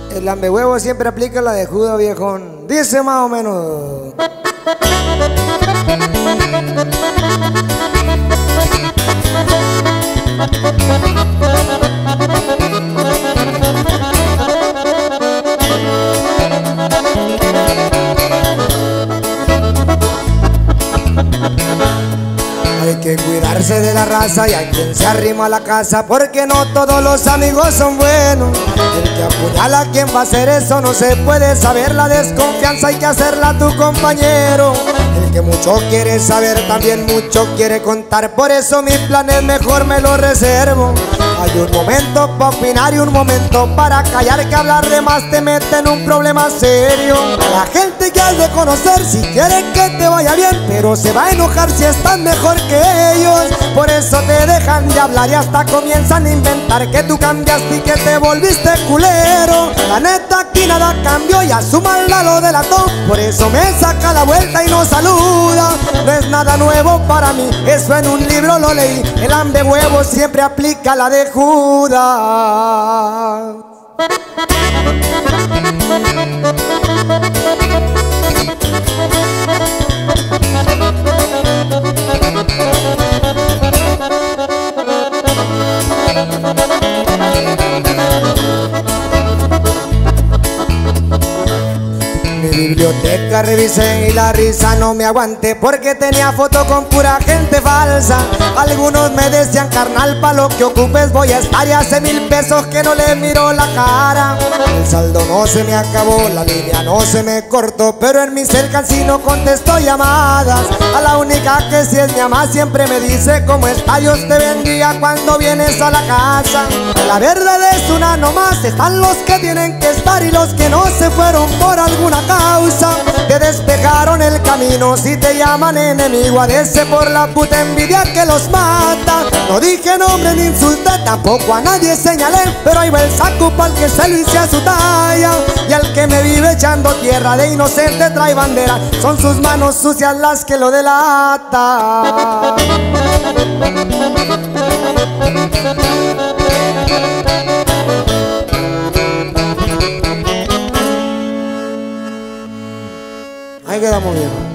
El lambehuevo siempre aplica la de Judas, viejón. Dice más o menos. Hay que cuidarse de la raza y a quien se arrima a la casa, porque no todos los amigos son buenos. El que apuñala a quien va a hacer eso no se puede saber. La desconfianza hay que hacerla a tu compañero. El que mucho quiere saber también mucho quiere contar. Por eso mis planes mejor me los reservo. Hay un momento para opinar y un momento para callar, que hablar de más te mete en un problema serio. La gente que has de conocer si quiere que te vaya bien, pero se va a enojar si estás mejor que ellos. Por eso te dejan de hablar y hasta comienzan a inventar que tú cambiaste y que te volviste culero. La neta aquí nada cambió y a su maldad lo delató. Por eso me saca la vuelta y no saluda. No es nada nuevo para mí, eso en un libro lo leí. El lambehuevo siempre aplica la de Judas. Mi biblioteca revisé y la risa no me aguanté, porque tenía foto con pura gente falsa. Algunos me decían: carnal, pa' lo que ocupes voy a estar, y hace 1000 pesos que no le miro la cara. El saldo no se me acabó, la línea no se me cortó, pero en mi cel casi no contesto llamadas. A la única que sí es mi mamá siempre me dice: ¿cómo está? Dios te bendiga cuando vienes a la casa. La verdad es una nomás, están los que tienen que estar y los que no se fueron por alguna causa. Te despejaron el camino si te llaman enemigo, adese por la puta envidia que los mata. No dije nombre ni insulté, tampoco a nadie señalé, pero ahí va el saco pa'l que se lo hice a su talla. Y al que me vive echando tierra de inocente trae bandera, son sus manos sucias las que lo delatan. Ahí quedamos bien.